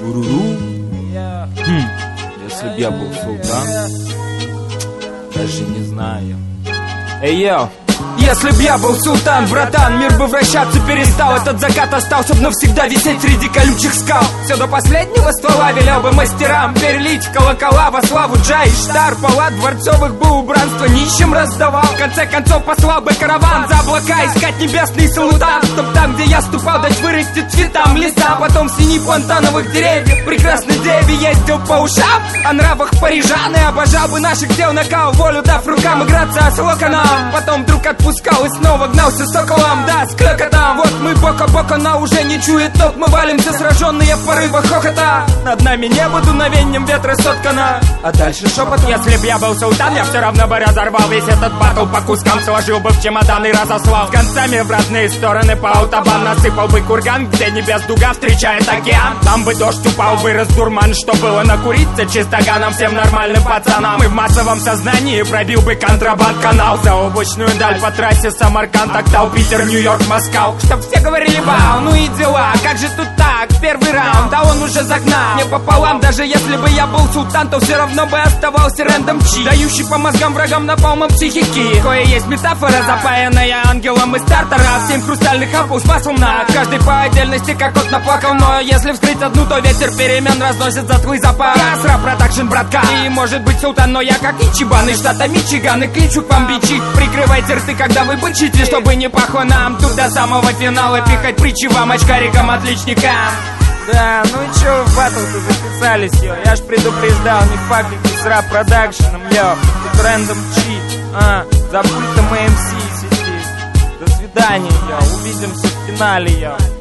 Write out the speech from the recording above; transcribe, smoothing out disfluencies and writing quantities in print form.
Если б я был султан, даже не знаю. Эй, йо! Если б я был султан, братан, мир бы вращаться перестал. Этот закат остался бы навсегда висеть среди колючих скал. Все до последнего ствола велел бы мастерам перелить колокола во славу Джа и Штар. Палат дворцовых бы убранство нищим раздавал. В конце концов послал бы караван за облака искать небесный султан, чтоб там, где я ступал, дать вырастет цветам леса. Потом в сини фонтановых деревьев прекрасный Деви ездил по ушам о нравах парижан и обожал бы наших дел накал, волю дав рукам играться с локоном. Потом вдруг отпускал и снова гнался соколом, да, с клёкотом. Вот мы бок о бок, она уже не чует ног. Мы валимся, сраженные в порывах хохота. Над нами небо дуновением ветра соткано, а дальше шепот. Если б я был султан, я все равно бы разорвал весь этот батл по кускам. Сложил бы в чемодан и разослал с концами в разные стороны по автобан. Насыпал бы курган, где небес дуга встречает океан. Там бы дождь упал, вырос дурман, что было накуриться чистоганом всем нормальным пацанам. И в массовом сознании пробил бы контрабанд-канал за облачную даль по трассе Самарканд, Октау, Питер, Нью-Йорк, Москва. Чтоб все говорили вау, ну и дела, как же тут так, первый раунд, а он уже загнал мне пополам. Даже если бы я был султан, то все равно бы оставался рэндом чит, дающий по мозгам врагам напалмом психики. Кое есть метафора, запаянная ангелом из стартера. 7 хрустальных ампул с маслом на каждый по отдельности, как кот наплакал. Но если вскрыть одну, то ветер перемен разносит за твой запас. Асра продакшн, братка, и может быть султан, но я как Ичибан из штата Мичиган. И кличу к вам бичи, прикрывайте рты, когда вы бычите, чтобы не пахло нам тут до самого финала пихать притчи вам, очкарикам, отличникам. Да, ну и чё в батл-то записались, йо? Я ж предупреждал, не факт, не с рап-продакшеном, йо. Тут рэндом чит, за пультом МС сидит. До свидания, йо, увидимся в финале, йо.